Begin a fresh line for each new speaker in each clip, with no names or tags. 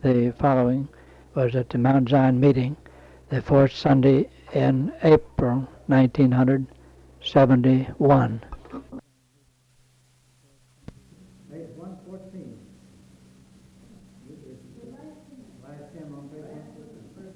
The following was at the Mount Zion meeting, the fourth Sunday in April 1971. Page 114. Last hymn on page 114.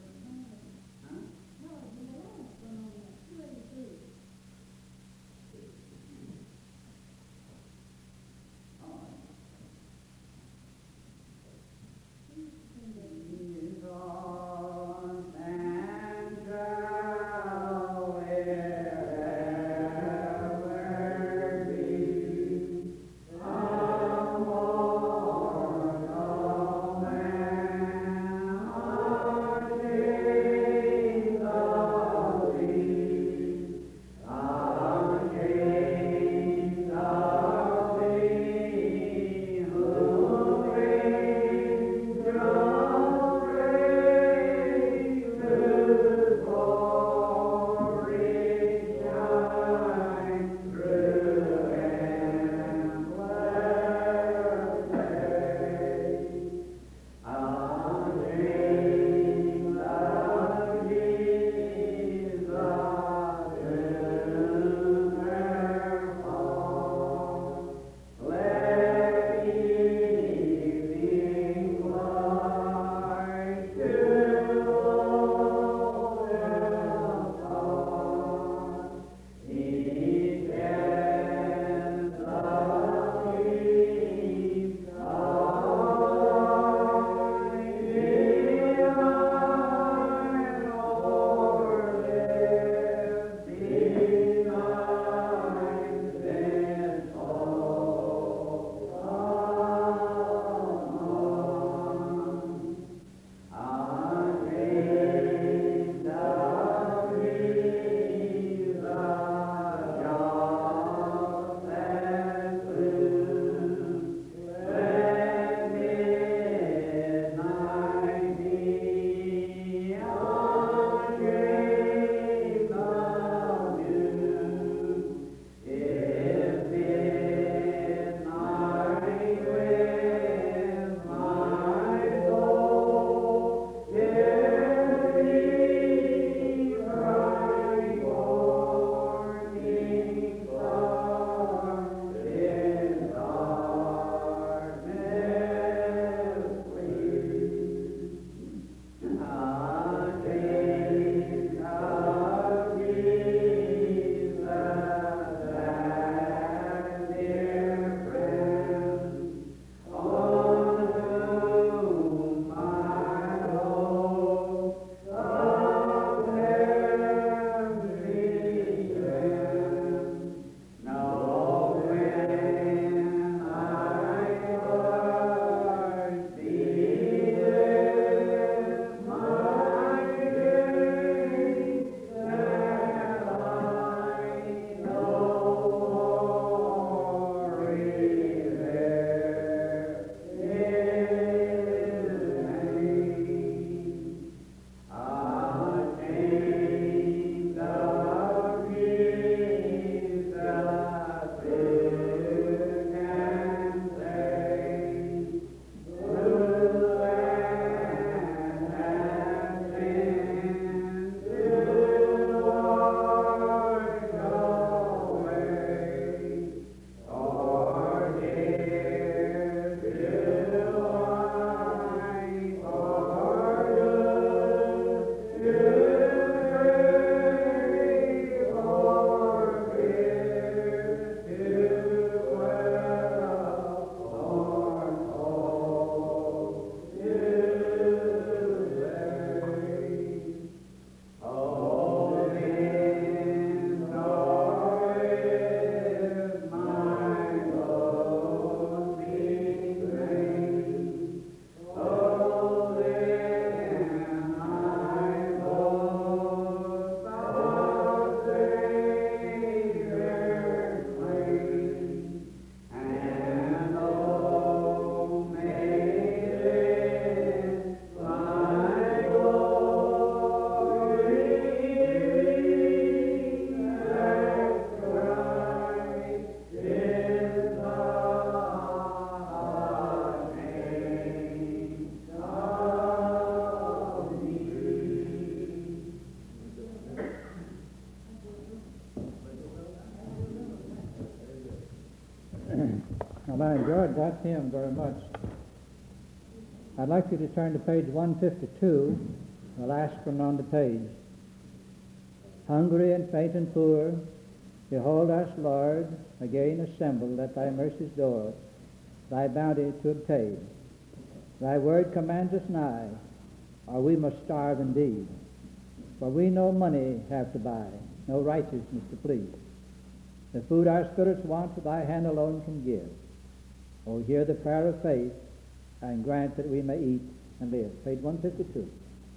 enjoyed that hymn very much. I'd like you to turn to page 152, the last one on the page. Hungry and faint and poor, behold us, Lord, again assembled at thy mercy's door, thy bounty to obtain. Thy word commands us nigh, or we must starve indeed. For we no money have to buy, no righteousness to plead. The food our spirits want, thy hand alone can give. Oh, hear the prayer of faith, and grant that we may eat and live. Page 152.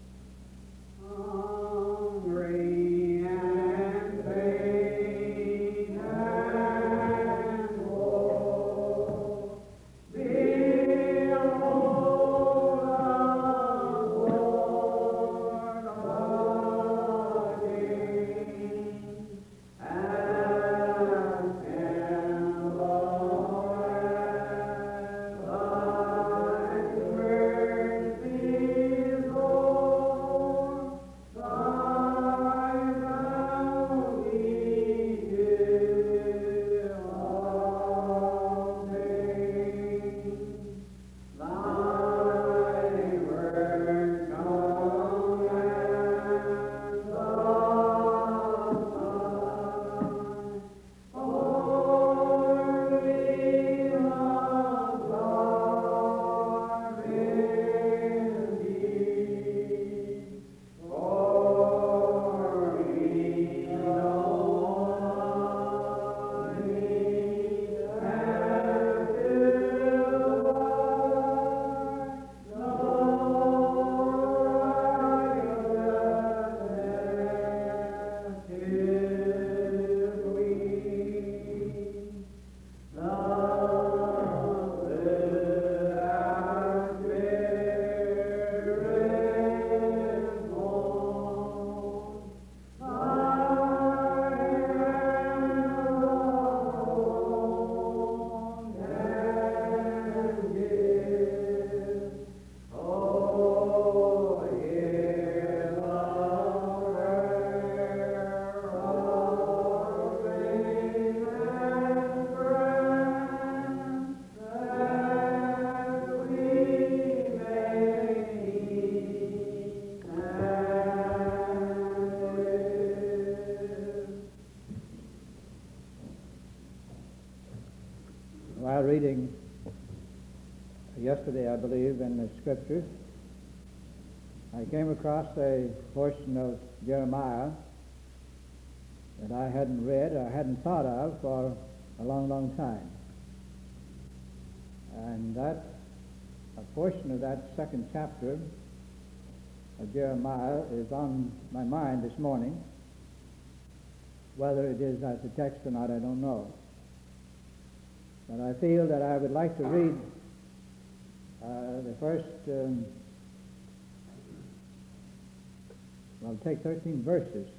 Hungry and faint and poor, behold us, Lord again,
While reading yesterday, I believe, in the Scriptures, I came across a portion of Jeremiah that I hadn't read or hadn't thought of for a long, long time. And that, a portion of that second chapter of Jeremiah is on my mind this morning. Whether it is as a text or not, I don't know. But I feel that I would like to read the first, I'll take 13 verses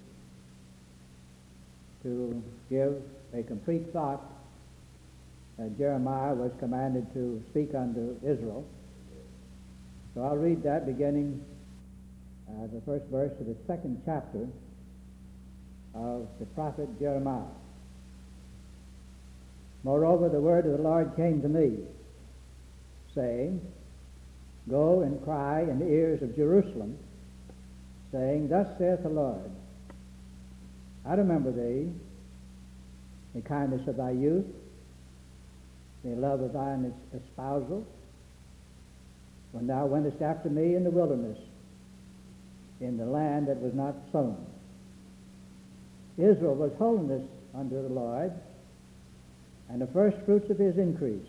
to give a complete thought that Jeremiah was commanded to speak unto Israel. So I'll read that beginning the first verse of the second chapter of the prophet Jeremiah. Moreover, the word of the Lord came to me, saying, Go and cry in the ears of Jerusalem, saying, Thus saith the Lord, I remember thee, the kindness of thy youth, the love of thine espousal, when thou wentest after me in the wilderness, in the land that was not sown. Israel was holiness unto the Lord, and the first fruits of his increase.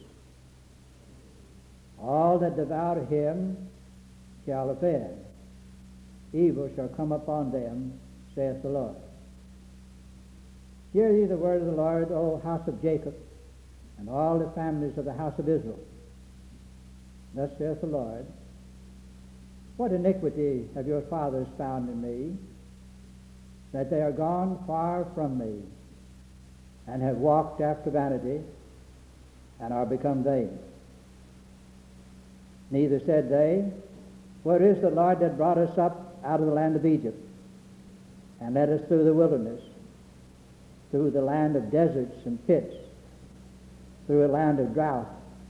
All that devour him shall offend. Evil shall come upon them, saith the Lord. Hear ye the word of the Lord, O house of Jacob, and all the families of the house of Israel. Thus saith the Lord, What iniquity have your fathers found in me, that they are gone far from me, and have walked after vanity, and are become vain. Neither said they, Where is the Lord that brought us up out of the land of Egypt, and led us through the wilderness, through the land of deserts and pits, through a land of drought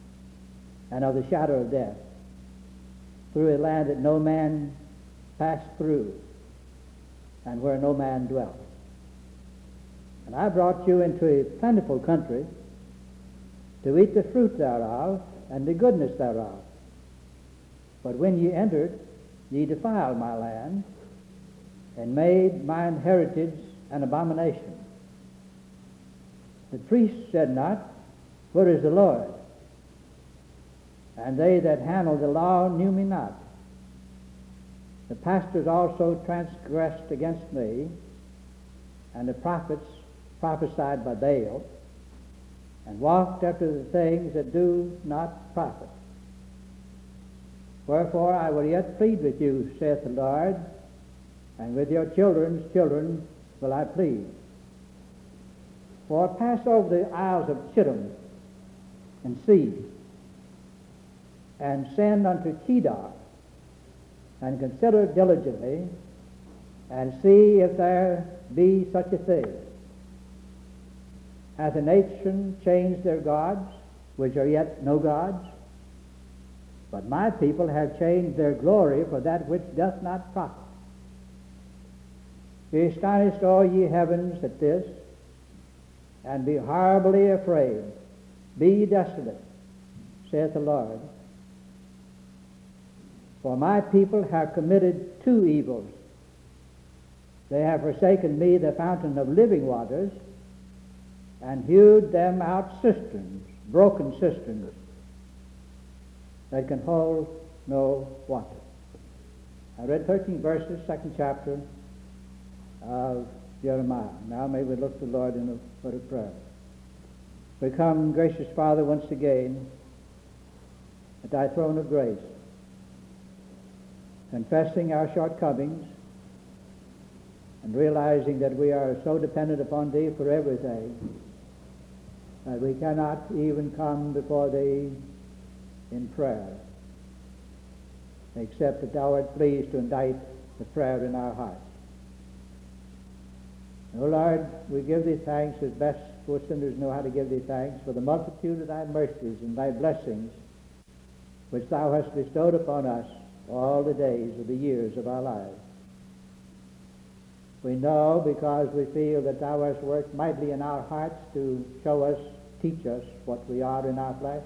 and of the shadow of death, through a land that no man passed through, and where no man dwelt. And I brought you into a plentiful country to eat the fruit thereof and the goodness thereof. But when ye entered, ye defiled my land, and made mine heritage an abomination. The priests said not, Where is the Lord? And they that handled the law knew me not. The pastors also transgressed against me, and the prophets prophesied by Baal, and walked after the things that do not profit. Wherefore I will yet plead with you, saith the Lord, and with your children's children will I plead. For pass over the isles of Chittim, and see, and send unto Kedar, and consider diligently, and see if there be such a thing. Hath a nation changed their gods, which are yet no gods? But my people have changed their glory for that which doth not profit. Be astonished, all ye heavens, at this, and be horribly afraid. Be ye desolate, saith the Lord. For my people have committed two evils. They have forsaken me, the fountain of living waters, and hewed them out cisterns, broken cisterns, that can hold no water. I read 13 verses, second chapter of Jeremiah. Now may we look to the Lord in a word of prayer. We come, gracious Father, once again at thy throne of grace, confessing our shortcomings and realizing that we are so dependent upon thee for everything that we cannot even come before thee in prayer, except that thou art pleased to indite the prayer in our hearts. O Lord, we give thee thanks as best poor sinners know how to give thee thanks for the multitude of thy mercies and thy blessings which thou hast bestowed upon us all the days of the years of our lives. We know because we feel that thou hast worked mightily in our hearts to show us, teach us what we are in our flesh.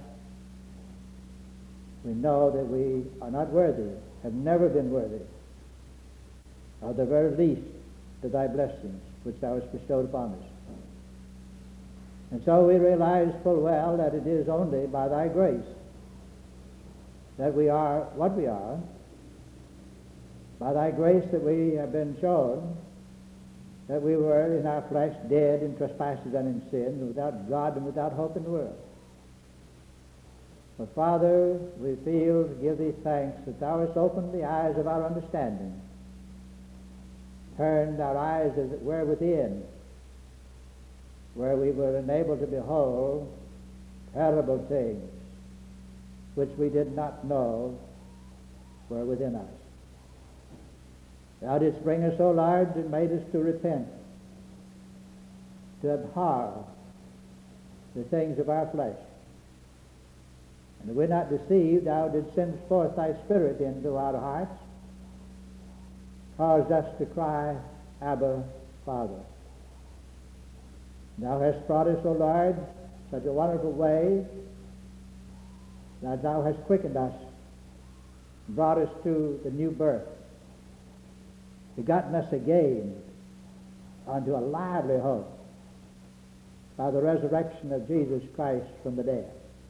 We know that we are not worthy, have never been worthy of the very least of thy blessings which thou hast bestowed upon us. And so we realize full well that it is only by thy grace that we are what we are, by thy grace that we have been shown that we were in our flesh dead in trespasses and in sin, without God and without hope in the world. But Father, we feel to give thee thanks that thou hast opened the eyes of our understanding, turned our eyes as it were within, where we were enabled to behold terrible things which we did not know were within us. Thou didst bring us, O Lord, and made us to repent, to abhor the things of our flesh. And if we're not deceived, thou didst send forth thy Spirit into our hearts, caused us to cry, Abba, Father. Thou hast brought us, O Lord, such a wonderful way that thou hast quickened us, brought us to the new birth, begotten us again unto a lively hope by the resurrection of Jesus Christ from the dead.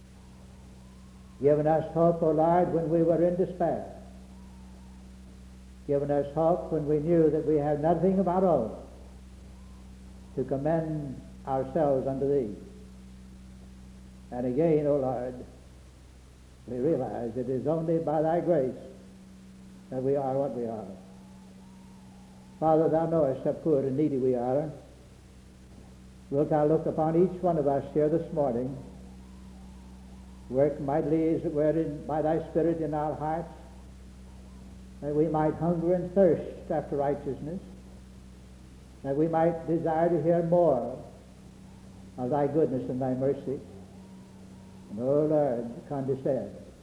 Given us hope, O Lord, when we were in despair. Given us hope when we knew that we had nothing of our own to commend ourselves unto thee. And again, O Lord, we realize it is only by thy grace that we are what we are. Father, thou knowest how poor and needy we are. Wilt thou look upon each one of us here this morning, work mightily as it were by thy Spirit in our hearts, that we might hunger and thirst after righteousness, that we might desire to hear more of thy goodness and thy mercy. And, O Lord, condescend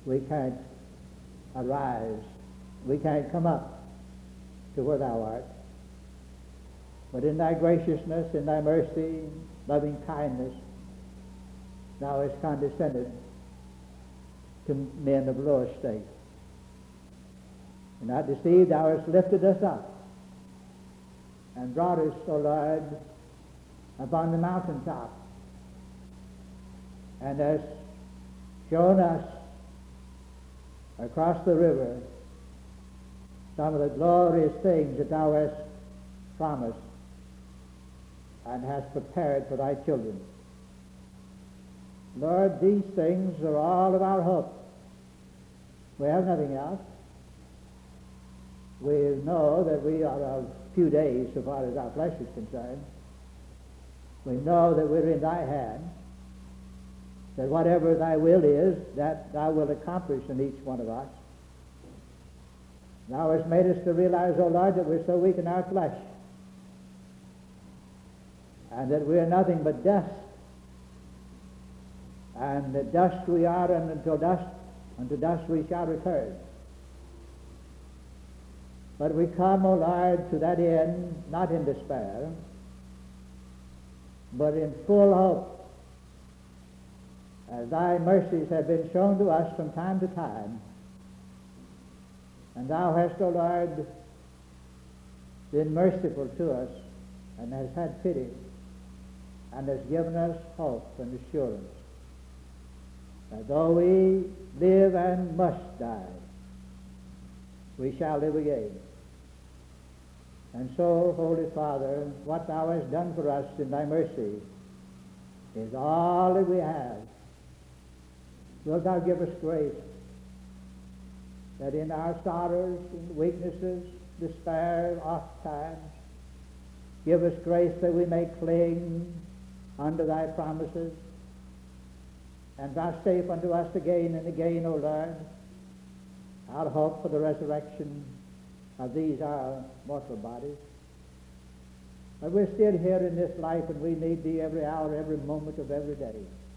we can't arise, we can't come up to where thou art. But in thy graciousness, in thy mercy, loving kindness, thou hast condescended to men of low estate. And not deceived, thou hast lifted us up and brought us, O Lord, upon the mountaintop, and hast shown us across the river some of the glorious things that thou hast promised and hast prepared for thy children. Lord, these things are all of our hope. We have nothing else. We know that we are of few days so far as our flesh is concerned. We know that we're in thy hand, that whatever thy will is, that thou wilt accomplish in each one of us. Thou hast made us to realize, O Lord, that we're so weak in our flesh, and that we are nothing but dust, and that dust we are, and unto dust we shall return. But we come, O Lord, to that end, not in despair, but in full hope, as thy mercies have been shown to us from time to time. And thou hast, O Lord, been merciful to us, and hast had pity, and hast given us hope and assurance that though we live and must die, we shall live again. And so, Holy Father, what thou hast done for us in thy mercy is all that we have. Wilt thou give us grace that in our sorrows and weaknesses, despair oft times, give us grace that we may cling unto thy promises, and vouchsafe unto us again and again, O Lord, our hope for the resurrection of these our mortal bodies. But we're still here in this life, and we need thee every hour, every moment of every day.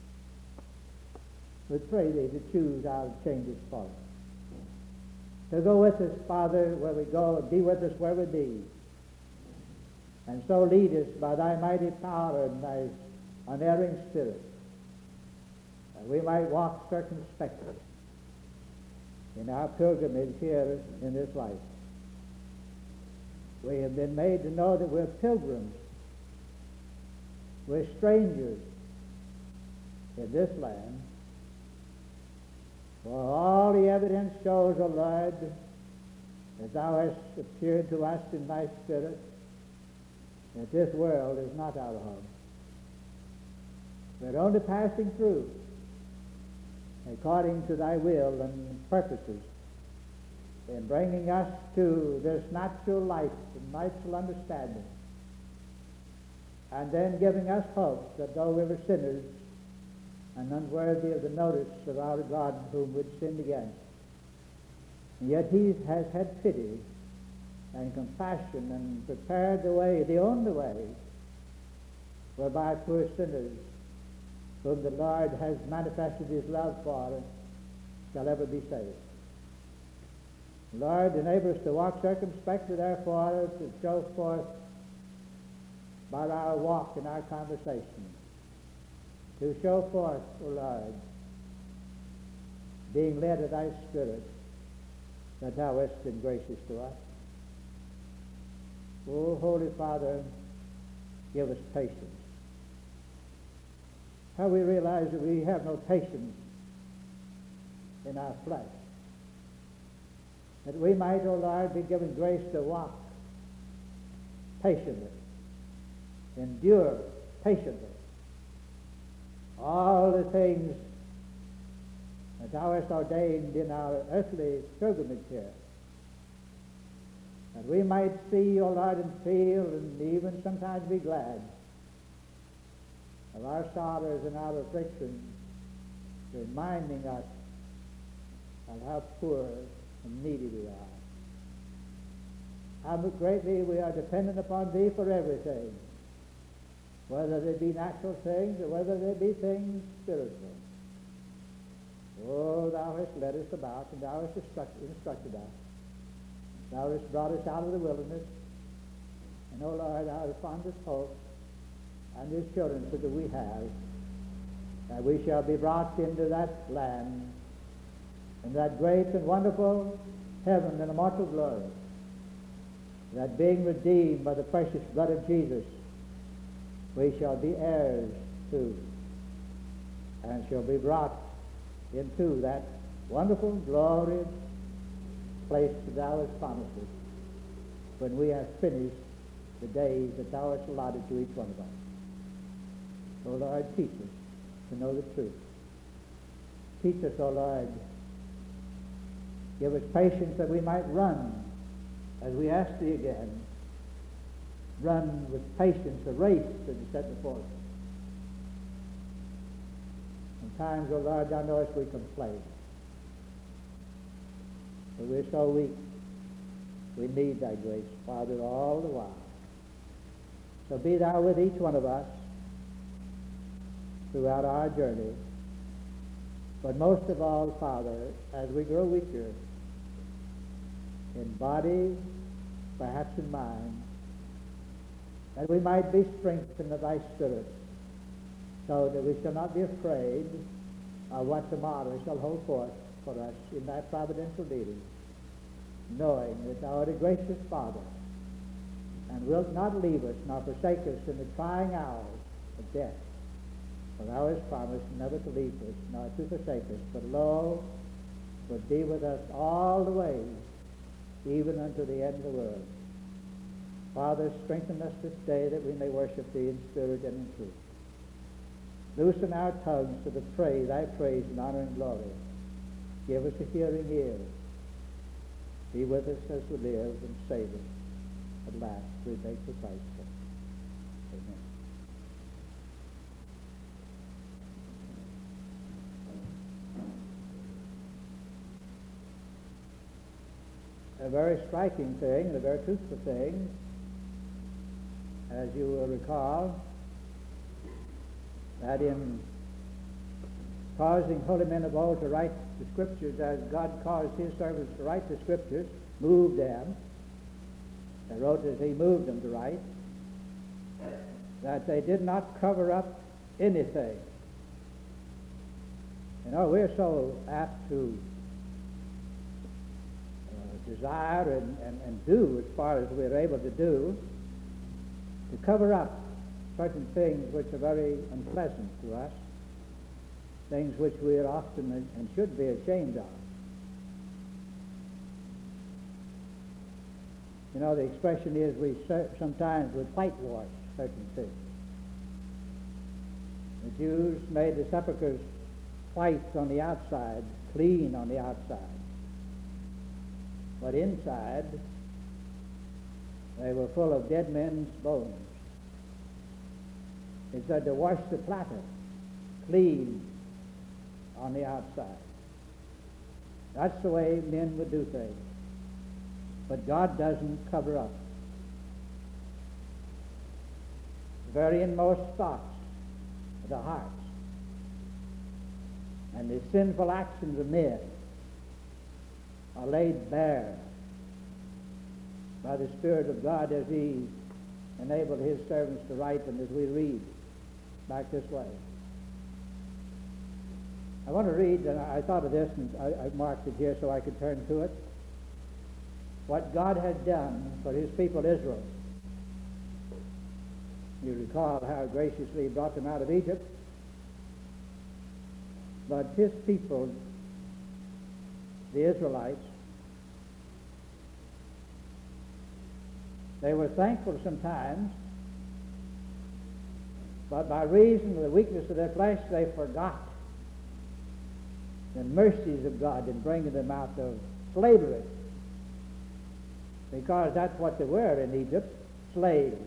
We pray thee to choose our changes for us, to go with us, Father, where we go, and be with us where we be, and so lead us by thy mighty power and thy unerring spirit, that we might walk circumspectly in our pilgrimage here in this life. We have been made to know that we're pilgrims. We're strangers in this land. For all the evidence shows, O Lord, that thou hast appeared to us in thy spirit, that this world is not our home. We're only passing through according to thy will and purposes in bringing us to this natural life and natural understanding, and then giving us hope that though we were sinners and unworthy of the notice of our God whom we'd sinned against, yet he has had pity and compassion and prepared the way, the only way, whereby poor sinners whom the Lord has manifested his love for shall ever be saved. Lord, enable us to walk circumspectly, therefore, to show forth by our walk and our conversation, to show forth, O Lord, being led of thy Spirit, that thou hast been gracious to us. O Holy Father, give us patience. How we realize that we have no patience in our flesh, that we might, O Lord, be given grace to walk patiently, endure patiently all the things that thou hast ordained in our earthly pilgrimage here, that we might see, O Lord, and feel, and even sometimes be glad of our sorrows and our afflictions, reminding us of how poor and needy we are, how greatly we are dependent upon thee for everything, whether they be natural things or whether they be things spiritual. Oh, thou hast led us about, and thou hast instructed us. Thou hast brought us out of the wilderness. And, O Lord, thou hast fondest hope and the assurance that we have that we shall be brought into that land, in that great and wonderful heaven and immortal glory, that being redeemed by the precious blood of Jesus, we shall be heirs to, and shall be brought into that wonderful, glorious place that thou hast promised us, when we have finished the days that thou hast allotted to each one of us. O Lord, teach us to know the truth. Teach us, O Lord. Give us patience that we might run, as we ask thee again, run with patience the race that is set before us. Sometimes, O Lord, thou knowest we complain. But we're so weak. We need thy grace, Father, all the while. So be thou with each one of us throughout our journey. But most of all, Father, as we grow weaker in body, perhaps in mind, that we might be strengthened of thy Spirit, so that we shall not be afraid of what tomorrow shall hold forth for us in thy providential dealing, knowing that thou art a gracious Father, and wilt not leave us nor forsake us in the trying hours of death. For thou hast promised never to leave us nor to forsake us, but lo, would be with us all the way, even unto the end of the world. Father, strengthen us this day that we may worship thee in spirit and in truth. Loosen our tongues to the praise, thy praise and honor and glory. Give us a hearing ear. Be with us as we live, and save us at last. We beg for Christ's sake. Amen. A very striking thing, and a very truthful thing, as you will recall, that in causing holy men of old to write the Scriptures as God caused his servants to write the Scriptures, moved them, they wrote as he moved them to write, that they did not cover up anything. You know, we're so apt to desire and do, as far as we're able to do, to cover up certain things which are very unpleasant to us, things which we are often and should be ashamed of. You know, the expression is we sometimes would whitewash certain things. The Jews made the sepulchres white on the outside, clean on the outside. But inside, they were full of dead men's bones. He said to wash the platter clean on the outside. That's the way men would do things. But God doesn't cover up. The very inmost thoughts of the hearts and the sinful actions of men are laid bare by the Spirit of God as he enabled his servants to write them, as we read back this way. I want to read, and I thought of this, and I marked it here so I could turn to it, what God had done for his people Israel. You recall how graciously he brought them out of Egypt. But his people, the Israelites, they were thankful sometimes, but by reason of the weakness of their flesh, they forgot the mercies of God in bringing them out of slavery. Because that's what they were in Egypt, slaves.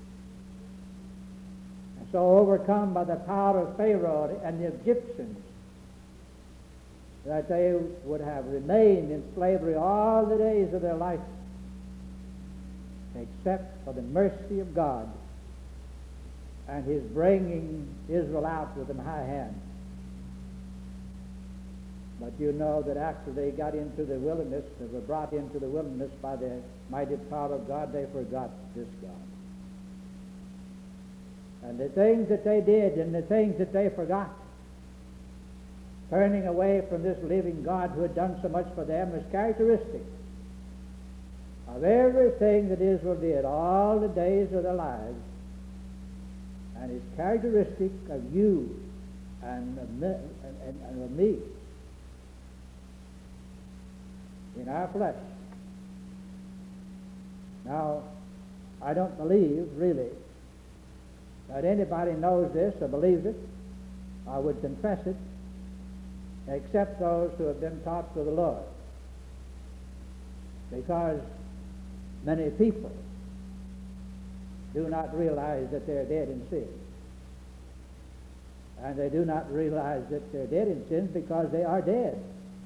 And so overcome by the power of Pharaoh and the Egyptians, that they would have remained in slavery all the days of their life, except for the mercy of God and his bringing Israel out with an high hand. But you know that after they got into the wilderness, they were brought into the wilderness by the mighty power of God, they forgot this God. And the things that they did and the things that they forgot, turning away from this living God who had done so much for them, was characteristic of everything that Israel did all the days of their lives, and is characteristic of you and of me in our flesh. Now, I don't believe, really, that anybody knows this or believes it or would confess it, except those who have been taught to the Lord. Because many people do not realize that they're dead in sin. And they do not realize that they're dead in sin because they are dead.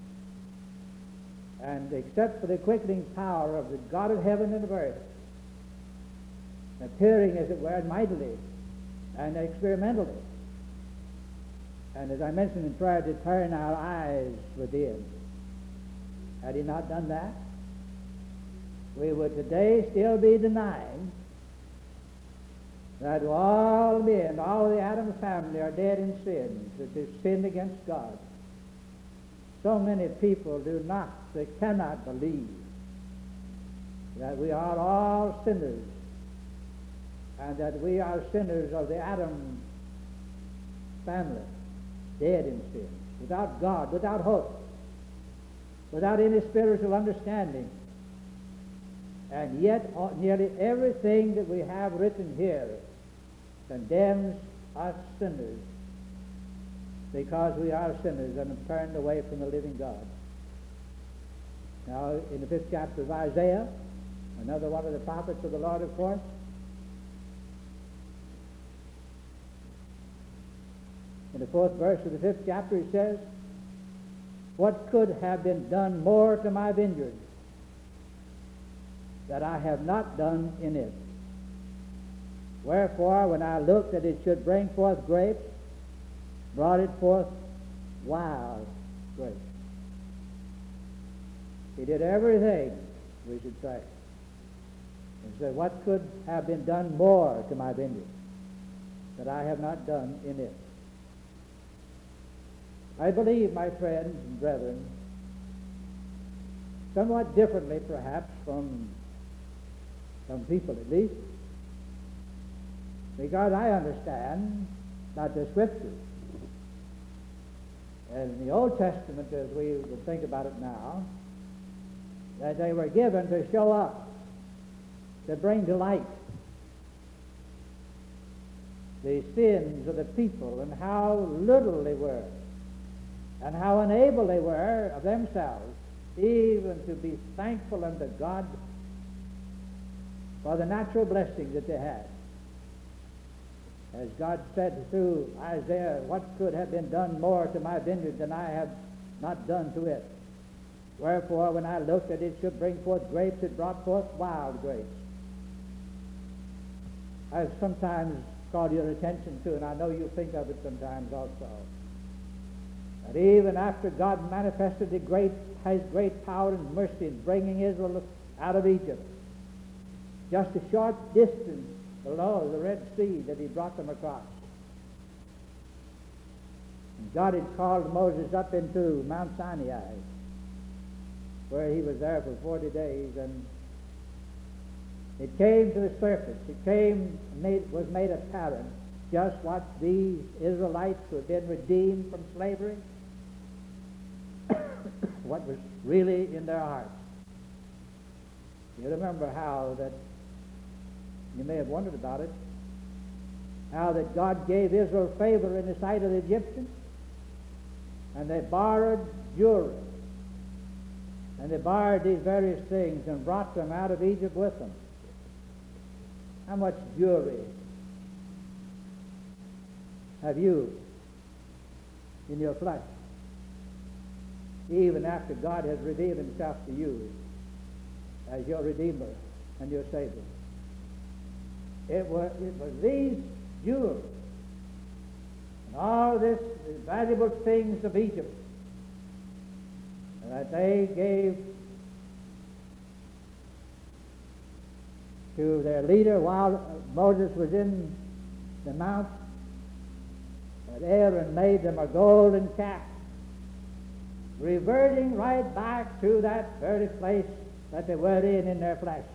And except for the quickening power of the God of heaven and of earth, appearing, as it were, mightily and experimentally, and as I mentioned in prayer, to turn our eyes within. Had he not done that, we would today still be denying that all men, all the Adam family are dead in sin, that they've sinned against God. So many people they cannot believe that we are all sinners, and that we are sinners of the Adam family, dead in sin, without God, without hope, without any spiritual understanding. And yet nearly everything that we have written here condemns us sinners, because we are sinners and have turned away from the living God. Now, in the 5th chapter of Isaiah, another one of the prophets of the Lord, of course, in the 4th verse of the 5th chapter, he says, "What could have been done more to my vineyard that I have not done in it? Wherefore, when I looked that it should bring forth grapes, brought it forth wild grapes." He did everything, we should say. And said, "What could have been done more to my vineyard that I have not done in it?" I believe, my friends and brethren, somewhat differently perhaps from some people at least, because I understand that the Scriptures, and in the Old Testament, as we would think about it now, that they were given to show up, to bring to light the sins of the people and how little they were and how unable they were of themselves even to be thankful unto God for the natural blessing that they had. As God said through Isaiah, "What could have been done more to my vineyard than I have not done to it? Wherefore, when I looked that it should bring forth grapes, it brought forth wild grapes." I've sometimes called your attention to, and I know you think of it sometimes also, that even after God manifested his great power and mercy in bringing Israel out of Egypt, just a short distance below the Red Sea that he brought them across, and God had called Moses up into Mount Sinai, where he was there for 40 days, and it came to the surface. It was made apparent just what these Israelites who had been redeemed from slavery, what was really in their hearts. You remember how that, you may have wondered about it, how that God gave Israel favor in the sight of the Egyptians, and they borrowed jewelry, and they borrowed these various things and brought them out of Egypt with them. How much jewelry have you in your flesh, even after God has revealed himself to you as your Redeemer and your Savior? It was these jewels and all this valuable things of Egypt that they gave to their leader while Moses was in the mount, that Aaron made them a golden calf, reverting right back to that very place that they were in their flesh,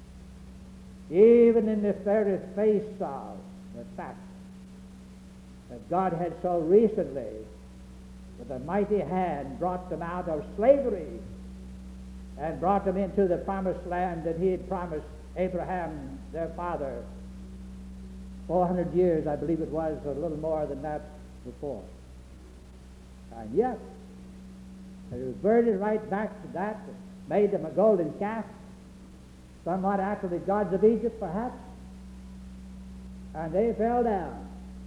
even in the very face of the fact that God had so recently, with a mighty hand, brought them out of slavery and brought them into the promised land that he had promised Abraham, their father, 400 years, I believe it was, or a little more than that before. And yet, they reverted right back to that, made them a golden calf, somewhat after the gods of Egypt, perhaps, and they fell down.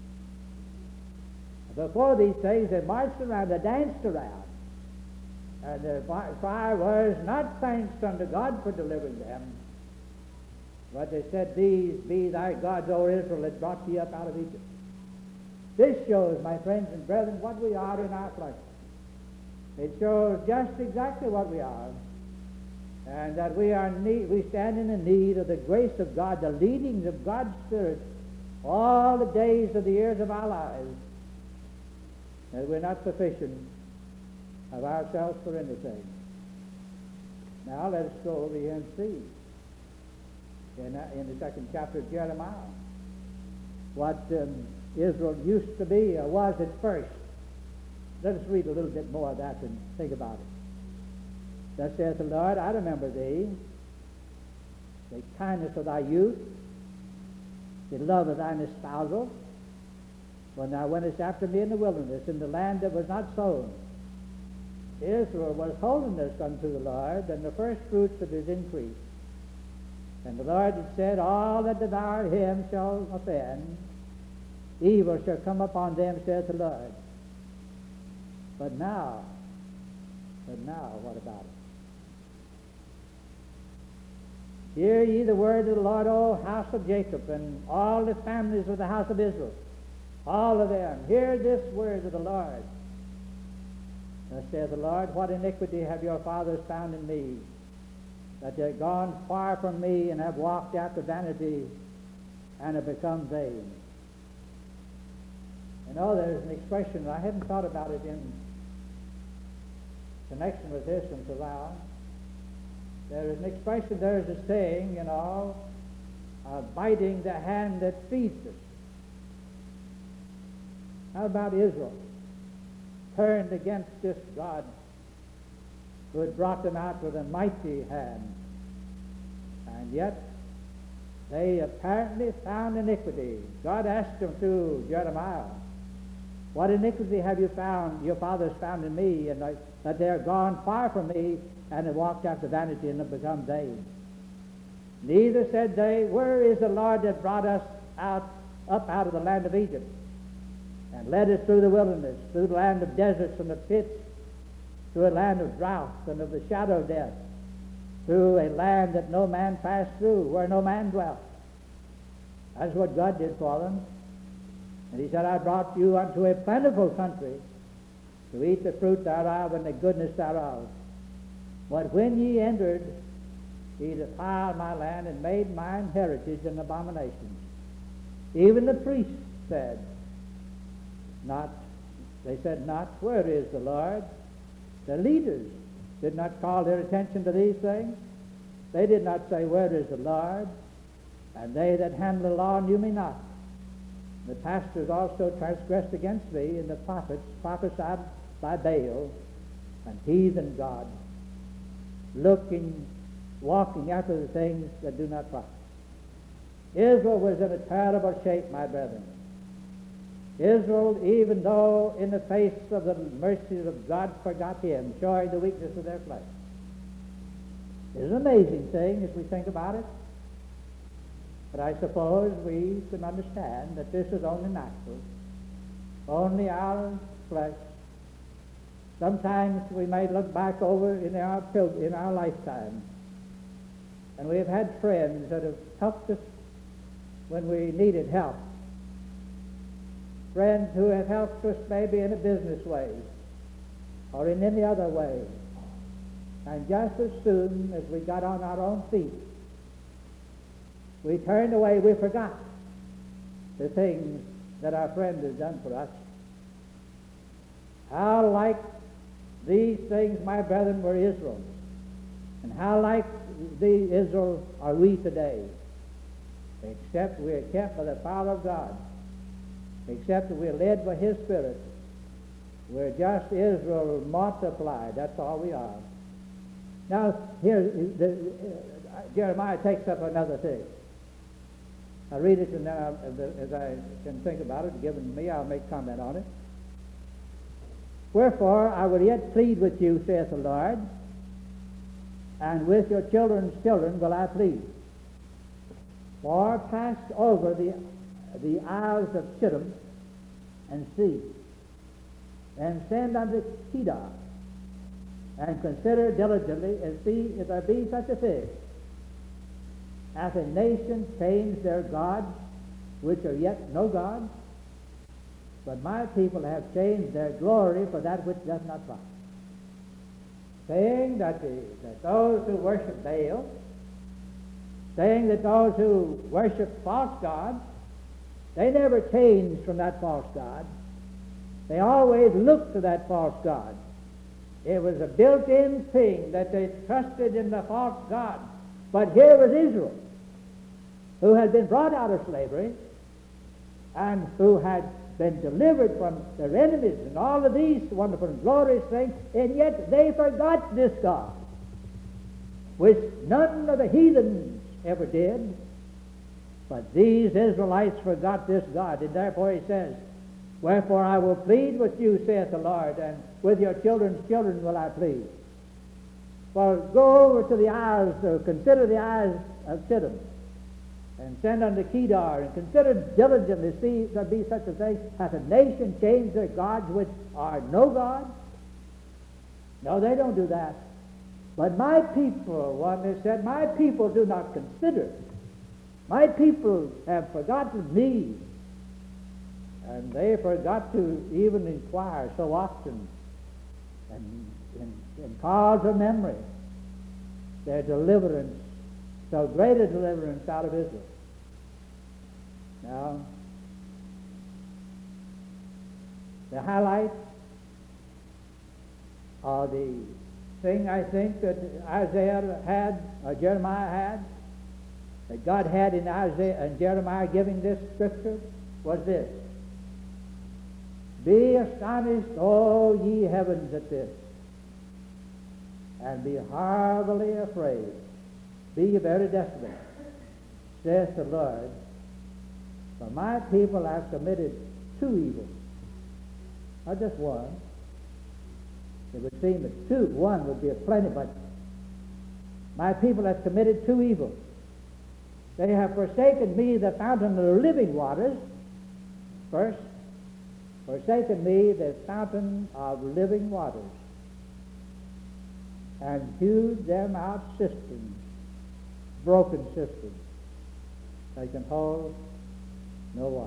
Before these things, they marched around, they danced around, and their cry was not thanks unto God for delivering them, but they said, "These be thy gods, O Israel, that brought thee up out of Egypt." This shows, my friends and brethren, what we are in our flesh. It shows just exactly what we are, and that we stand in the need of the grace of God, the leadings of God's Spirit, all the days of the years of our lives, that we're not sufficient of ourselves for anything. Now let us go over here and see in the second chapter of Jeremiah what Israel used to be or was at first. Let us read a little bit more of that and think about it. Thus saith the Lord, I remember thee, the kindness of thy youth, the love of thine espousal, when thou wentest after me in the wilderness, in the land that was not sown. Israel was holiness unto the Lord, and the first fruits of his increase. And the Lord had said, all that devour him shall offend, evil shall come upon them, saith the Lord. But now, what about it? Hear ye the word of the Lord, O house of Jacob, and all the families of the house of Israel, all of them. Hear this word of the Lord. Thus saith the Lord, what iniquity have your fathers found in me, that they have gone far from me and have walked after vanity and have become vain. You know, there's an expression, I hadn't thought about it in connection with this until now. There is an expression, there is a saying, you know, biting the hand that feeds us. How about Israel? Turned against this God who had brought them out with a mighty hand. And yet, they apparently found iniquity. God asked them through Jeremiah, what iniquity have you found, your fathers found in me, and that they are gone far from me, and have walked after vanity, and have become vain? Neither said they, where is the Lord that brought us up out of the land of Egypt, and led us through the wilderness, through the land of deserts and of pits, through a land of drought and of the shadow of death, through a land that no man passed through, where no man dwelt. That's what God did for them. And he said, I brought you unto a plentiful country, to eat the fruit thereof and the goodness thereof. But when ye entered, ye defiled my land and made mine heritage an abomination. Even the priests said, they said not, where is the Lord? The leaders did not call their attention to these things. They did not say, where is the Lord? And they that handle the law knew me not. The pastors also transgressed against me, and the prophets prophesied by Baal and heathen gods, walking after the things that do not profit. Israel was in a terrible shape, my brethren. Israel, even though in the face of the mercies of God, forgot him, showing the weakness of their flesh. It's an amazing thing as we think about it. But I suppose we can understand that this is only natural, only our flesh. Sometimes we may look back over in our lifetime, and we have had friends that have helped us when we needed help. Friends who have helped us maybe in a business way or in any other way. And just as soon as we got on our own feet, we turned away, we forgot the things that our friend has done for us. How like these things, my brethren, were Israel, and how like the Israel are we today, except we are kept by the power of God, except that we are led by His Spirit. We're just Israel multiplied. That's all we are. Now, here, Jeremiah takes up another thing. I'll read it, and then as I can think about it, given to me, I'll make comment on it. Wherefore I will yet plead with you, saith the Lord, and with your children's children will I plead. For pass over the isles of Chittim and see, and send unto Kedar, and consider diligently, and see if there be such a thing. Hath a nation changed their gods, which are yet no gods? But my people have changed their glory for that which does not profit. Saying that those who worship Baal, saying that those who worship false gods, they never changed from that false god. They always looked to that false god. It was a built-in thing that they trusted in the false god. But here was Israel, who had been brought out of slavery and who had been delivered from their enemies and all of these wonderful and glorious things, and yet they forgot this God, which none of the heathens ever did. But these Israelites forgot this God, and therefore he says, wherefore I will plead with you, saith the Lord, and with your children's children will I plead. Well, go over to the isles, consider the isles of Chittim, and send unto Kedar, and consider diligently, see if there be such a thing. Hath a nation changed their gods which are no gods? No, they don't do that. But my people, one has said, my people do not consider. My people have forgotten me. And they forgot to even inquire so often and call to memory their deliverance, so great a deliverance out of Israel. Now, the highlight of the thing I think that Isaiah had, or Jeremiah had, that God had in Isaiah and Jeremiah giving this scripture was this: be astonished, O ye heavens, at this, and be horribly afraid. Be very desolate, saith the Lord, for my people have committed two evils. Not just one. It would seem that two, one would be a plenty, but my people have committed two evils. They have forsaken me, the fountain of the living waters, first, forsaken me, the fountain of living waters, and hewed them out cisterns, broken cisterns. They can hold no water.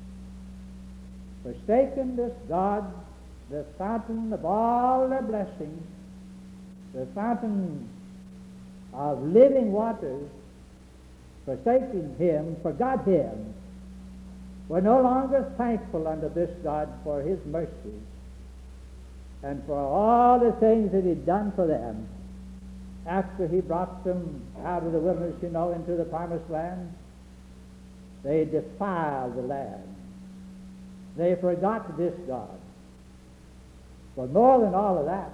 Forsaken this God, the fountain of all their blessings, the fountain of living waters, forsaking him, forgot him, were no longer thankful unto this God for his mercy and for all the things that he'd done for them after he brought them out of the wilderness, into the promised land. They defiled the land. They forgot this God. But more than all of that,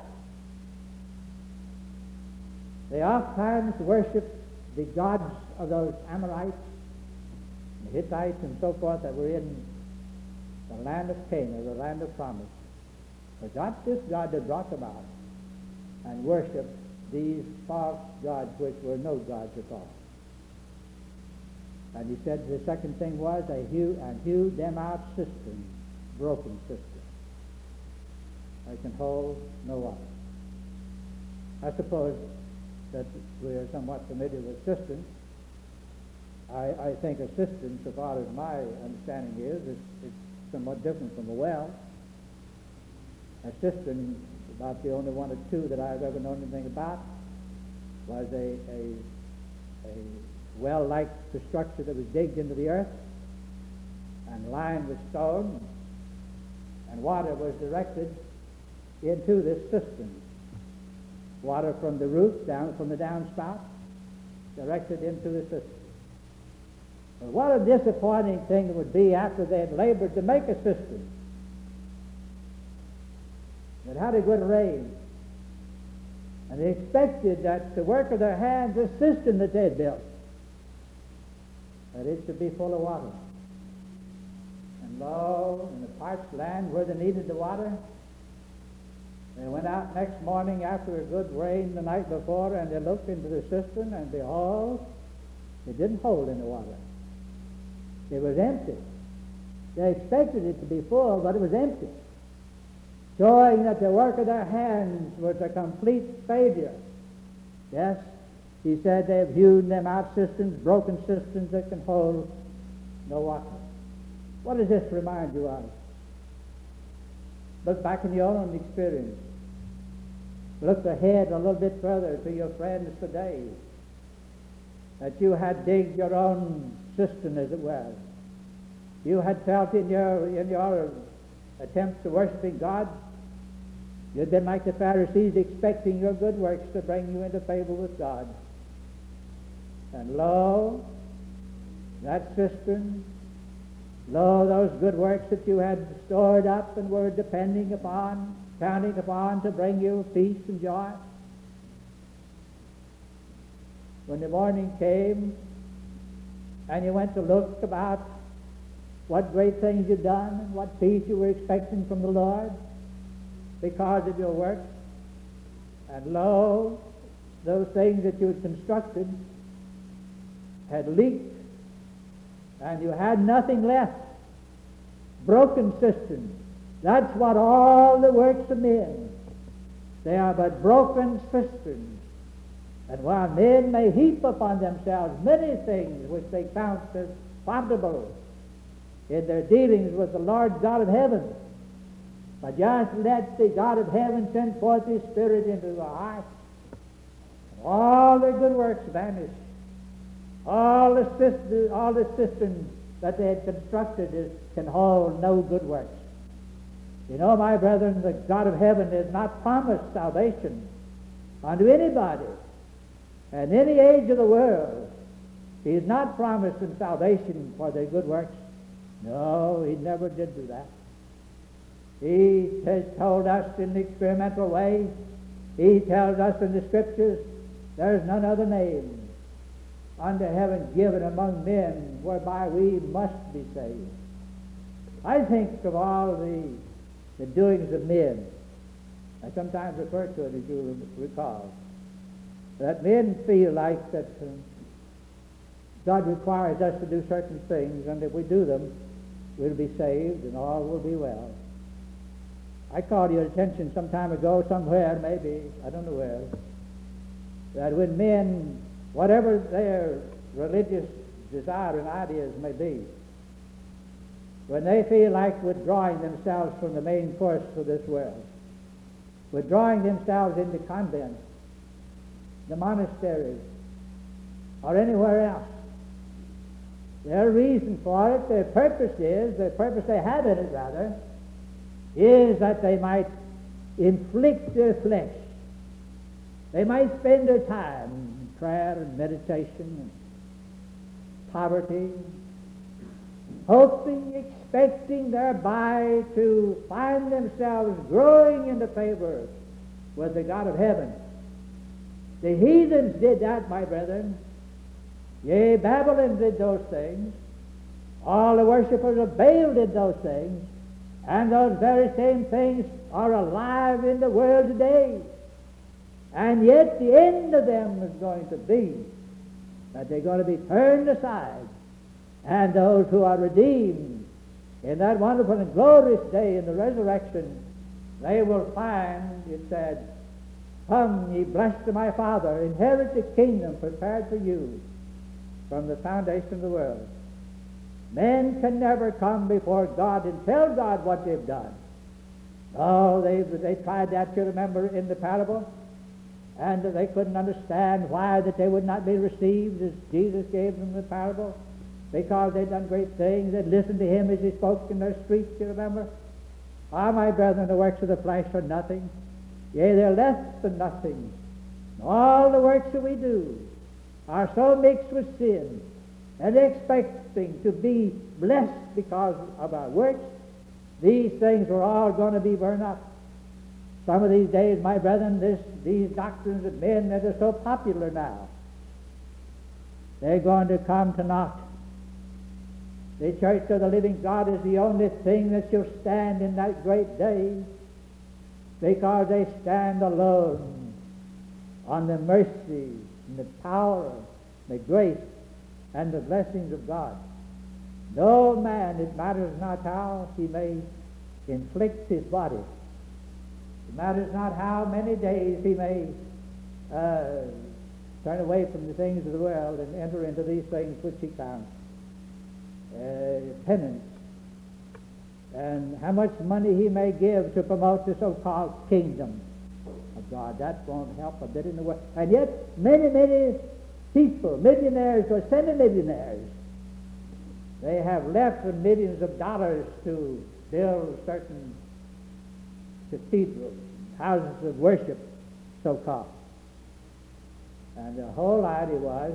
they oftentimes worshiped the gods of those Amorites, the Hittites, and so forth that were in the land of Canaan, the land of promise. Forgot this God that brought them out, and worshipped these false gods which were no gods at all. And he said the second thing was, they hewed them out cisterns, broken cisterns. They can hold no water. I suppose that we are somewhat familiar with cisterns. I think a cistern, so far as my understanding is, it's somewhat different from a well. A cistern, about the only one or two that I've ever known anything about, was a well-like structure that was digged into the earth and lined with stone, and water was directed into this cistern. Water from the roof, down from the downspout, directed into the cistern. But what a disappointing thing it would be after they had labored to make a cistern. It had a good rain, and they expected that the work of their hands, this cistern that they had built, that it should be full of water. And lo, in the parched land where they needed the water, they went out next morning after a good rain the night before, and they looked into the cistern, and behold, it didn't hold any water. It was empty. They expected it to be full, but it was empty, showing that the work of their hands was a complete failure. Yes, he said they've hewn them out cisterns, broken cisterns that can hold no water. What does this remind you of? Look back in your own experience. Look ahead a little bit further to your friends today, that you had digged your own cistern, as it were. You had felt in your attempts to worshiping God, you'd been like the Pharisees, expecting your good works to bring you into favor with God. And lo, that cistern, lo, those good works that you had stored up and were depending upon, counting upon to bring you peace and joy. When the morning came and you went to look about what great things you'd done and what peace you were expecting from the Lord because of your work, and lo, those things that you had constructed had leaked, and you had nothing left. Broken cisterns. That's what all the works of men. They are but broken cisterns. And while men may heap upon themselves many things which they count as profitable in their dealings with the Lord God of heaven, but just let the God of heaven send forth His Spirit into the heart, and all their good works vanish. All the cisterns that they had constructed can hold no good works. You know, my brethren, the God of heaven has not promised salvation unto anybody. In any age of the world, He has not promised them salvation for their good works. No, He never did do that. He has told us in the experimental way, He tells us in the Scriptures, there is none other name under heaven given among men whereby we must be saved. I think of all the doings of men. I sometimes refer to it, as you recall, that men feel like that God requires us to do certain things, and if we do them, we'll be saved and all will be well. I called your attention some time ago, somewhere, maybe, I don't know where, that when men, whatever their religious desire and ideas may be, when they feel like withdrawing themselves from the main course of this world, withdrawing themselves into convents, the monasteries, or anywhere else, their reason for it, the purpose they have in it rather, is that they might inflict their flesh. They might spend their time in prayer and meditation and poverty, hoping, expecting thereby to find themselves growing into favor with the God of heaven. The heathens did that, my brethren. Yea, Babylon did those things. All the worshippers of Baal did those things. And those very same things are alive in the world today. And yet the end of them is going to be that they're going to be turned aside. And those who are redeemed in that wonderful and glorious day in the resurrection, they will find, it said, come, ye blessed of my Father, inherit the kingdom prepared for you from the foundation of the world. Men can never come before God and tell God what they've done. Oh, they tried that, you remember, in the parable, and they couldn't understand why that they would not be received as Jesus gave them the parable, because they'd done great things. They'd listened to him as he spoke in their streets, you remember. Ah, my brethren, the works of the flesh are nothing. Yea, they're less than nothing. All the works that we do are so mixed with sin, and expecting to be blessed because of our works, these things are all going to be burned up. Some of these days, my brethren, these doctrines of men that are so popular now, they're going to come to naught. The church of the living God is the only thing that shall stand in that great day, because they stand alone on the mercy and the power, the grace, and the blessings of God. No man, it matters not how he may inflict his body, it matters not how many days he may turn away from the things of the world and enter into these things which he counts penance, and how much money he may give to promote the so-called kingdom of God. That won't help a bit in the way. And yet, many, many people, millionaires or semi-millionaires, they have left with millions of dollars to build certain cathedrals, houses of worship, so-called. And the whole idea was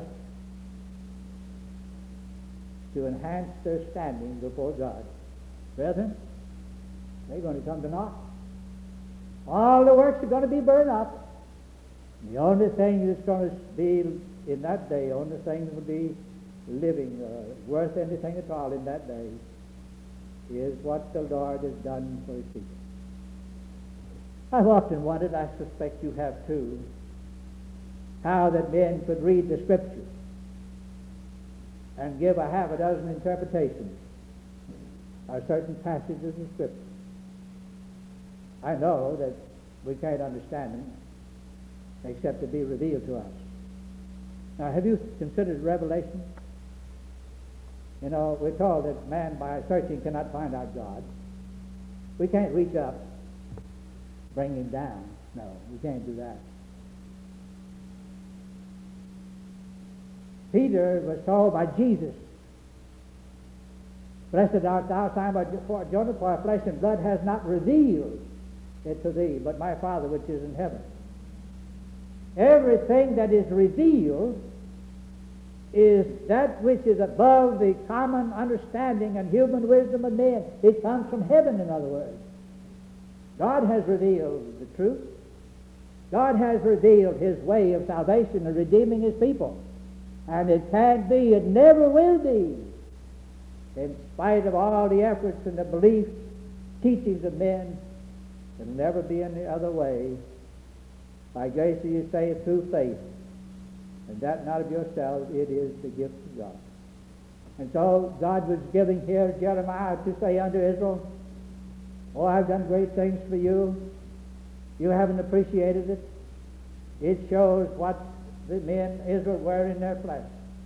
to enhance their standing before God. Brethren, they're going to come to naught. All the works are going to be burned up. The only thing that's going to be in that day, the only thing that will be living worth anything at all in that day, is what the Lord has done for his people. I've often wondered, I suspect you have too, how that men could read the Scriptures and give a half a dozen interpretations of certain passages of Scripture. I know that we can't understand them except to be revealed to us. Now, have you considered Revelation? You know, we're told that man by searching cannot find out God. We can't reach up, bring him down. No, we can't do that. Peter was told by Jesus, "Blessed art thou, Simon Jonah, for flesh and blood has not revealed it to thee, but my Father which is in heaven." Everything that is revealed is that which is above the common understanding and human wisdom of men. It comes from heaven, in other words. God has revealed the truth. God has revealed his way of salvation and redeeming his people. And it can't be, it never will be, in spite of all the efforts and the beliefs, teachings of men, it'll never be any other way. By grace are you saved through faith, and that not of yourselves, it is the gift of God. And so God was giving here Jeremiah to say unto Israel, "Oh, I've done great things for you. You haven't appreciated it. It shows what the men Israel were in their flesh.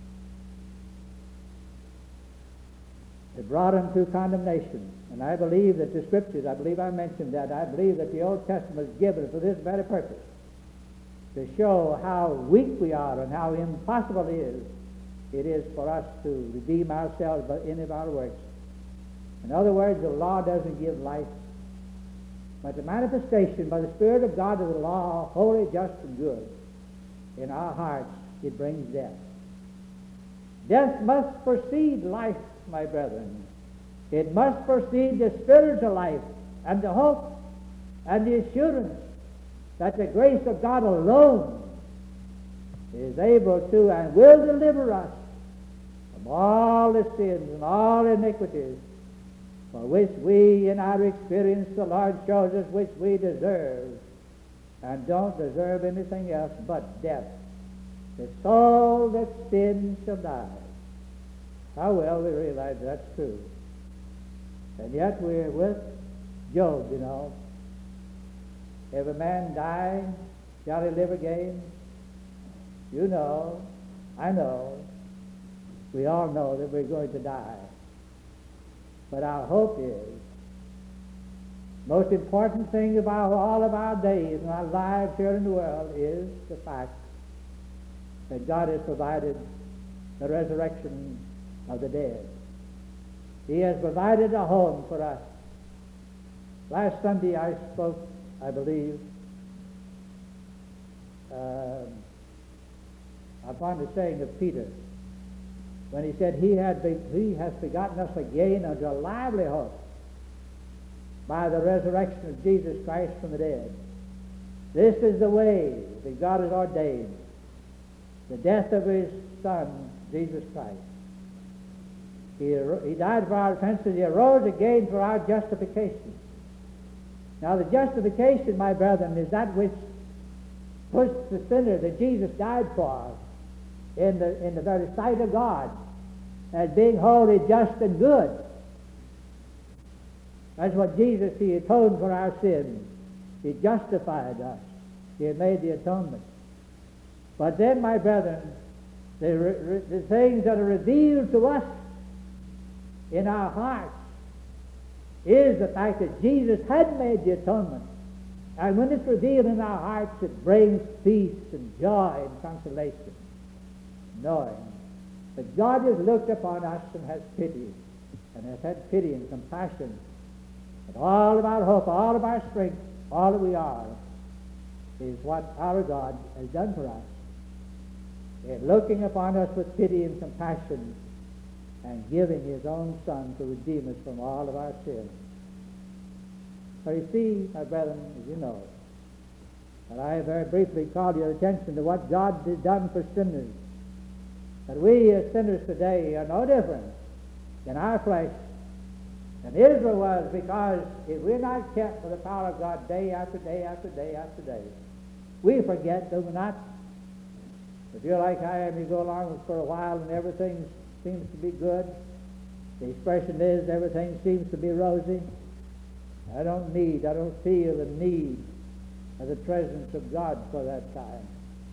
It brought them to condemnation." And I believe that the Scriptures, I believe I mentioned that, I believe that the Old Testament is given for this very purpose, to show how weak we are and how impossible it is for us to redeem ourselves by any of our works. In other words, the law doesn't give life, but the manifestation by the Spirit of God of the law, holy, just, and good, in our hearts, it brings death. Death must precede life, my brethren. It must precede the spiritual life and the hope and the assurance that the grace of God alone is able to and will deliver us from all the sins and all iniquities for which we, in our experience, the Lord shows us which we deserve, and don't deserve anything else but death. The soul that sins shall die. How well we realize that's true. And yet we're with Job, you know. If a man die, shall he live again? You know, I know, we all know that we're going to die. But our hope is Most important thing about all of our days and our lives here in the world is the fact that God has provided the resurrection of the dead. He has provided a home for us. Last Sunday I spoke, I believe, upon the saying of Peter, when he said, He has begotten us again unto a lively hope by the resurrection of Jesus Christ from the dead. This is the way that God has ordained, the death of His Son, Jesus Christ. He died for our offenses. He arose again for our justification. Now the justification, my brethren, is that which puts the sinner that Jesus died for in the very sight of God as being holy, just, and good. That's what Jesus, He atoned for our sins. He justified us. He had made the atonement. But then, my brethren, the things that are revealed to us in our hearts is the fact that Jesus had made the atonement. And when it's revealed in our hearts, it brings peace and joy and consolation, knowing that God has looked upon us and has pity, and has had pity and compassion. And all of our hope, all of our strength, all that we are, is what our God has done for us, in looking upon us with pity and compassion, and giving His own Son to redeem us from all of our sins. So you see, my brethren, as you know, that I have very briefly called your attention to what God has done for sinners. That we as sinners today are no different in our flesh than Israel was, because if we're not kept by the power of God day after day after day after day, we forget, do we not? If you're like I am, you go along for a while and everything seems to be good. The expression is everything seems to be rosy. I don't feel the need of the presence of God for that time.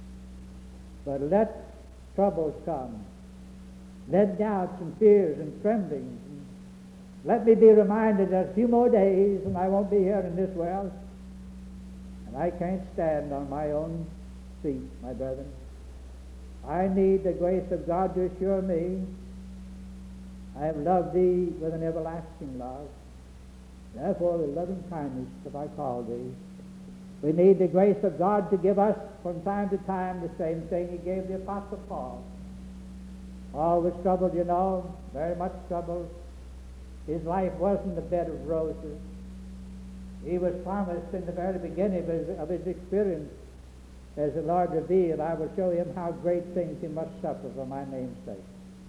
But let troubles come. Let doubts and fears and tremblings. Let me be reminded that a few more days and I won't be here in this world. And I can't stand on my own feet, my brethren. I need the grace of God to assure me I have loved thee with an everlasting love. Therefore, with loving kindness have I called thee. We need the grace of God to give us from time to time the same thing He gave the Apostle Paul. Paul was troubled, you know, very much troubled. His life wasn't a bed of roses. He was promised in the very beginning of his experience, as the Lord revealed, I will show him how great things he must suffer for my name's sake.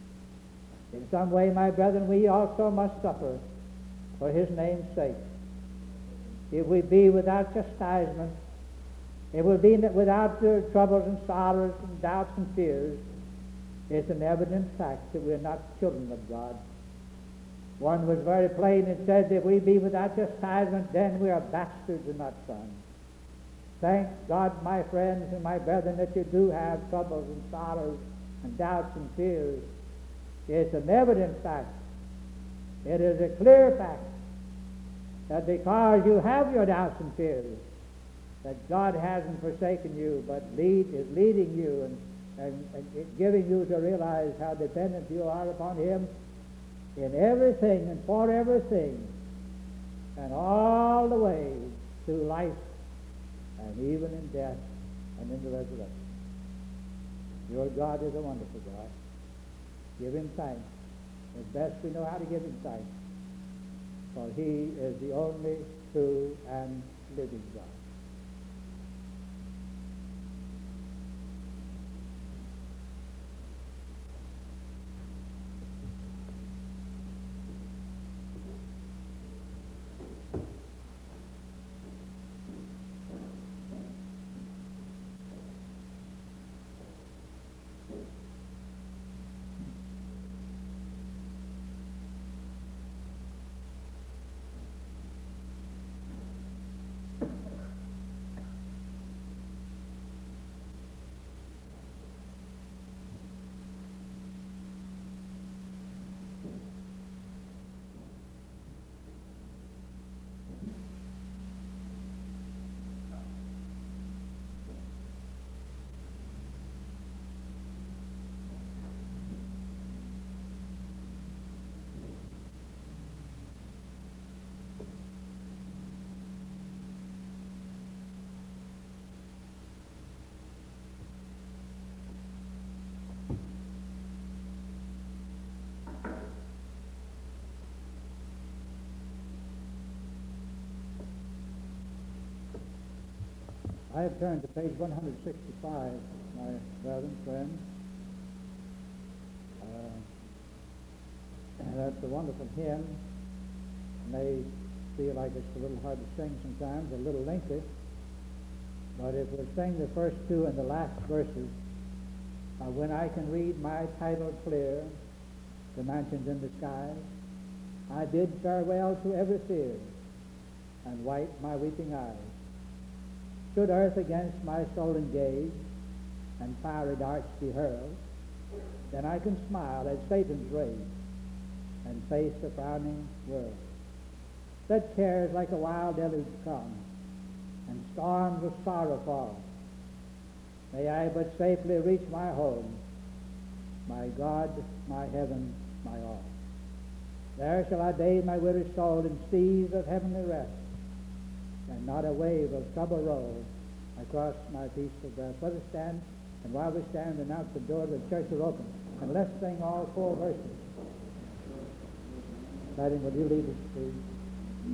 In some way, my brethren, we also must suffer for His name's sake. If we be without chastisement, if we be without troubles and sorrows and doubts and fears, it's an evident fact that we're not children of God. One was very plain and said, if we be without chastisement, then we are bastards and not sons. Thank God, my friends and my brethren, that you do have troubles and sorrows and doubts and fears. It's an evident fact. It is a clear fact that because you have your doubts and fears, that God hasn't forsaken you, but is leading you and giving you to realize how dependent you are upon Him in everything and for everything, and all the way through life, and even in death and in the resurrection. Your God is a wonderful God. Give Him thanks as best we know how to give Him thanks, for He is the only true and living God. I have turned to page 165, my brethren, friends. That's a wonderful hymn. It may feel like it's a little hard to sing sometimes, a little lengthy. But if we sing the first two and the last verses, when I can read my title clear, the mansions in the sky, I bid farewell to every fear and wipe my weeping eyes. Should earth against my soul engage and fiery darts be hurled, then I can smile at Satan's rage and face the frowning world. Let cares like a wild deluge come and storms of sorrow fall. May I but safely reach my home, my God, my heaven, my all. There shall I bathe my weary soul in seas of heavenly rest, and not a wave of trouble roll across my peaceful breast. Let us stand, and while we stand, announce the doors of the church are open. And let's sing all 4 verses. Starting, will you lead us, please?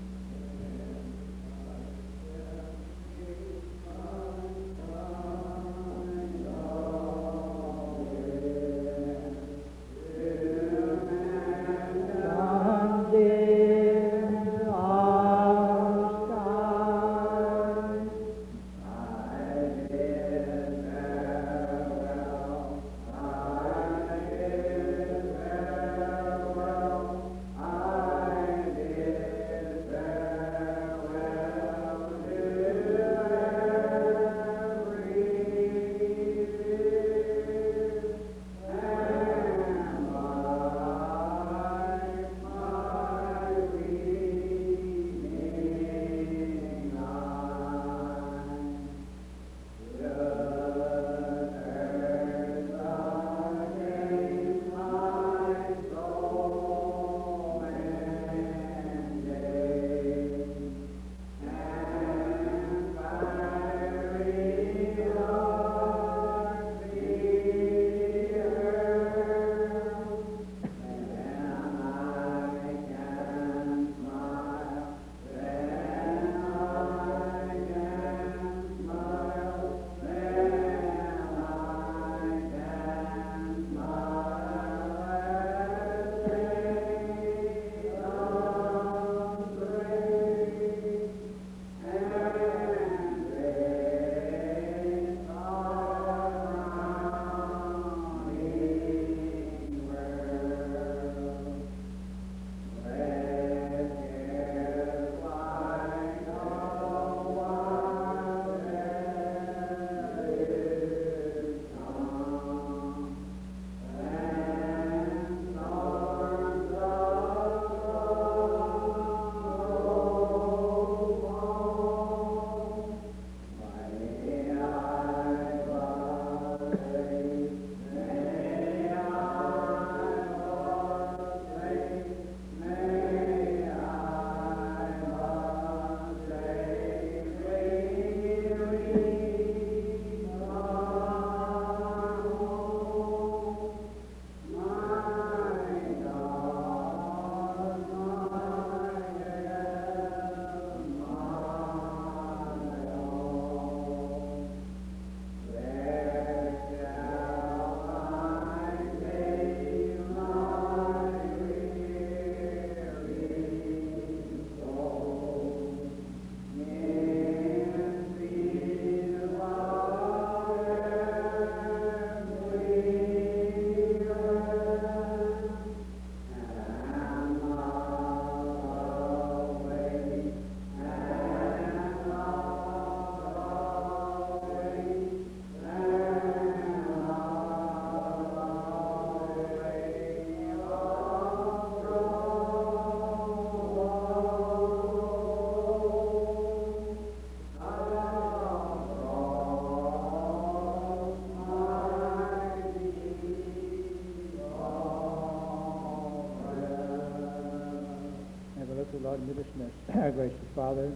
Lord, and be dismissed. Our gracious Father,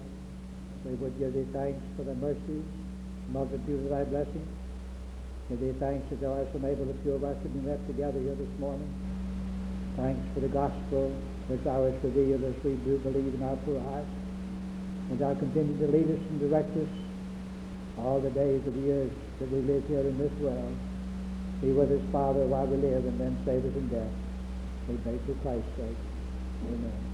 we would give thee thanks for thy mercies, multitude of thy blessings. Give thee thanks that thou hast enabled a few of us to be met together here this morning. Thanks for the gospel which thou hast revealed as we do believe in our poor hearts. And thou continue to lead us and direct us all the days of the years that we live here in this world. Be with us, Father, while we live, and then save us in death. We beg through Christ's sake. Amen.